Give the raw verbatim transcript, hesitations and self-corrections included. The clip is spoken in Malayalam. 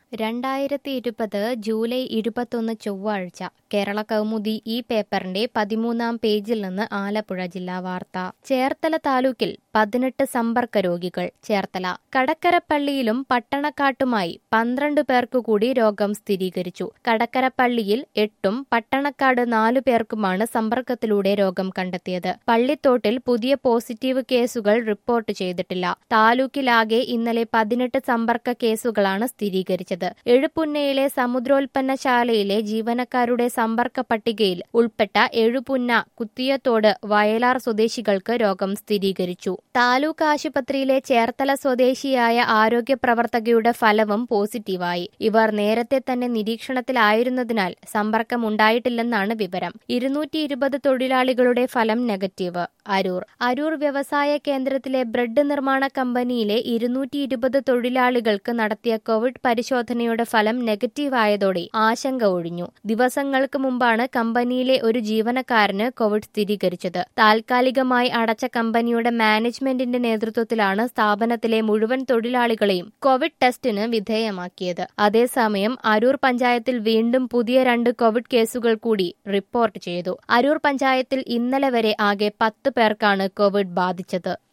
രണ്ടായിരത്തി ഇരുപത് ജൂലൈ ഇരുപത്തൊന്ന് ചൊവ്വാഴ്ച കേരള കൗമുദി ഈ പേപ്പറിന്റെ പതിമൂന്നാം പേജിൽ നിന്ന് ആലപ്പുഴ ജില്ലാ വാർത്ത. ചേർത്തല താലൂക്കിൽ പതിനെട്ട് സമ്പർക്ക രോഗികൾ. ചേർത്തല കടക്കരപ്പള്ളിയിലും പട്ടണക്കാട്ടുമായി പന്ത്രണ്ട് പേർക്കു കൂടി രോഗം സ്ഥിരീകരിച്ചു. കടക്കരപ്പള്ളിയിൽ എട്ടും പട്ടണക്കാട് നാലു പേർക്കുമാണ് സമ്പർക്കത്തിലൂടെ രോഗം കണ്ടെത്തിയത്. പള്ളിത്തോട്ടിൽ പുതിയ പോസിറ്റീവ് കേസുകൾ റിപ്പോർട്ട് ചെയ്തിട്ടില്ല. താലൂക്കിലാകെ ഇന്നലെ പതിനെട്ട് സമ്പർക്ക കേസുകളാണ് സ്ഥിരീകരിച്ചത്. എഴുപുന്നയിലെ സമുദ്രോൽപ്പന്നശാലയിലെ ജീവനക്കാരുടെ സമ്പർക്ക പട്ടികയിൽ ഉൾപ്പെട്ട എഴുപുന്ന കുത്തിയത്തോട് വയലാർ സ്വദേശികൾക്ക് രോഗം സ്ഥിരീകരിച്ചു. താലൂക്ക് ആശുപത്രിയിലെ ചേർത്തല സ്വദേശിയായ ആരോഗ്യ പ്രവർത്തകയുടെ ഫലവും പോസിറ്റീവായി. ഇവർ നേരത്തെ തന്നെ നിരീക്ഷണത്തിലായിരുന്നതിനാൽ സമ്പർക്കമുണ്ടായിട്ടില്ലെന്നാണ് വിവരം. ഇരുന്നൂറ്റി ഇരുപത് തൊഴിലാളികളുടെ ഫലം നെഗറ്റീവ്. അരൂർ അരൂർ വ്യവസായ കേന്ദ്രത്തിലെ ബ്രെഡ് നിർമ്മാണ കമ്പനിയിലെ ഇരുന്നൂറ്റി ഇരുപത് തൊഴിലാളികൾക്ക് നടത്തിയ കോവിഡ് പരിശോധനയുടെ ഫലം നെഗറ്റീവായതോടെ ആശങ്ക ഒഴിഞ്ഞു. ദിവസങ്ങൾക്ക് മുമ്പാണ് കമ്പനിയിലെ ഒരു ജീവനക്കാരന് കോവിഡ് സ്ഥിരീകരിച്ചത്. താൽക്കാലികമായി അടച്ച കമ്പനിയുടെ മാനേജ്മെന്റിന്റെ നേതൃത്വത്തിലാണ് സ്ഥാപനത്തിലെ മുഴുവൻ തൊഴിലാളികളെയും കോവിഡ് ടെസ്റ്റിന് വിധേയമാക്കിയത്. അതേസമയം അരൂർ പഞ്ചായത്തിൽ വീണ്ടും പുതിയ രണ്ട് കോവിഡ് കേസുകൾ കൂടി റിപ്പോർട്ട് ചെയ്തു. അരൂർ പഞ്ചായത്തിൽ ഇന്നലെ വരെ ആകെ പത്ത് പേർക്കാണ് കോവിഡ് ബാധിച്ചത്.